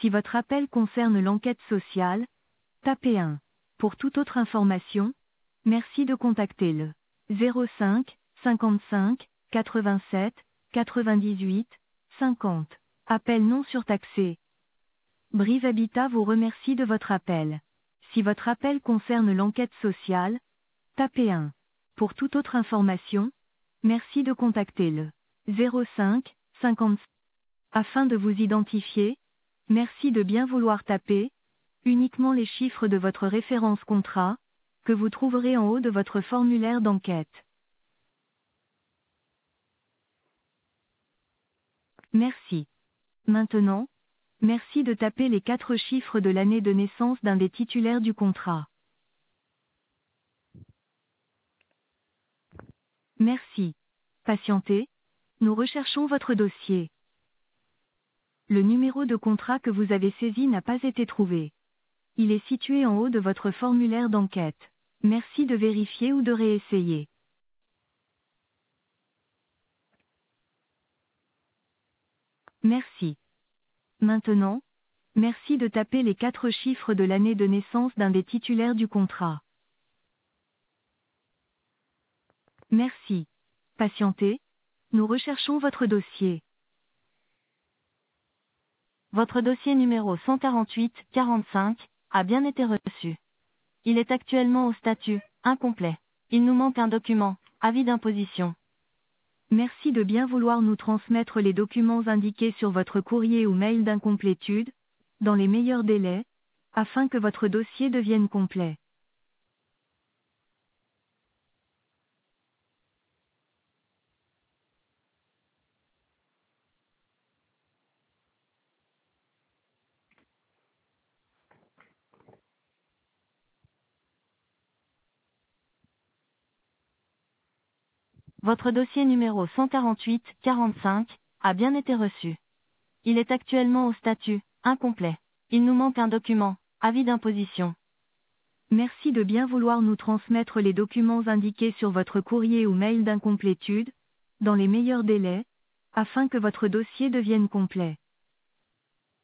Si votre appel concerne l'enquête sociale, tapez 1. Pour toute autre information, merci de contacter le 05 55 87 98 50. Appel non surtaxé. Brive Habitat vous remercie de votre appel. Si votre appel concerne l'enquête sociale, tapez 1. Pour toute autre information, merci de contacter le 05 50. Afin de vous identifier, merci de bien vouloir taper uniquement les chiffres de votre référence contrat, que vous trouverez en haut de votre formulaire d'enquête. Merci. Maintenant, merci de taper les 4 chiffres de l'année de naissance d'un des titulaires du contrat. Merci. Patientez, nous recherchons votre dossier. Le numéro de contrat que vous avez saisi n'a pas été trouvé. Il est situé en haut de votre formulaire d'enquête. Merci de vérifier ou de réessayer. Merci. Maintenant, merci de taper les 4 chiffres de l'année de naissance d'un des titulaires du contrat. Merci. Patientez, nous recherchons votre dossier. Votre dossier numéro 148-45 a bien été reçu. Il est actuellement au statut incomplet. Il nous manque un document, avis d'imposition. Merci de bien vouloir nous transmettre les documents indiqués sur votre courrier ou mail d'incomplétude, dans les meilleurs délais, afin que votre dossier devienne complet. Votre dossier numéro 148-45 a bien été reçu. Il est actuellement au statut incomplet. Il nous manque un document, avis d'imposition. Merci de bien vouloir nous transmettre les documents indiqués sur votre courrier ou mail d'incomplétude, dans les meilleurs délais, afin que votre dossier devienne complet.